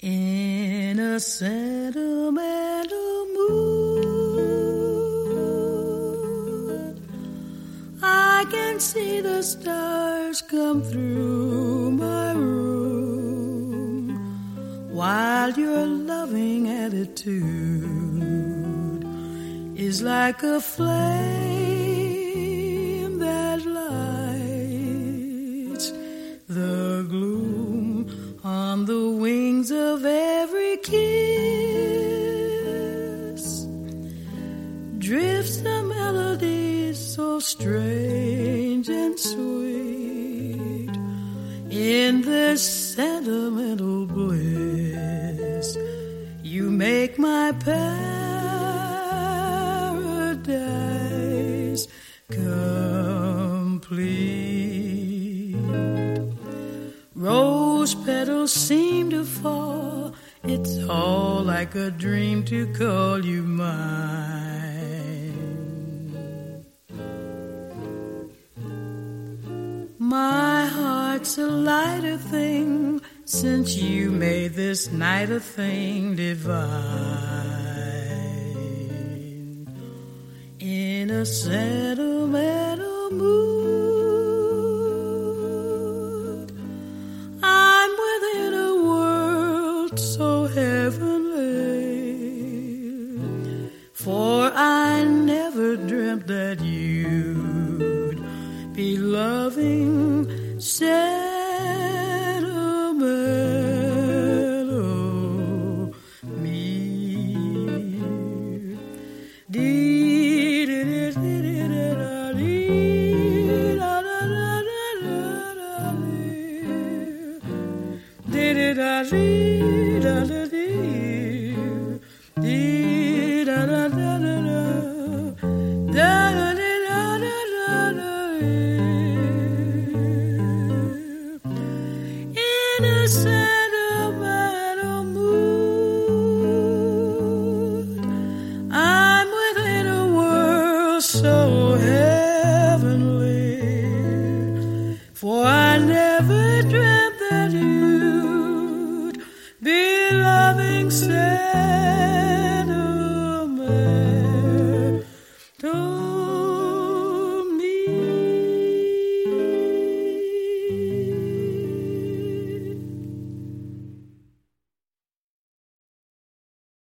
In a sentimental mood, I can see the stars come through my room, while your loving attitude is like a flame that lights the gloom. On the wings of every kiss drifts the melody so strange and sweet. In this sentimental bliss, you make my paradise complete. Rose petals seem to fall. It's all like a dream to call you mine. My heart's a lighter thing since you made this night a thing divine. In a sentimental mood, so heavenly, for I never dreamt that you'd be loving sentimental me. Innocent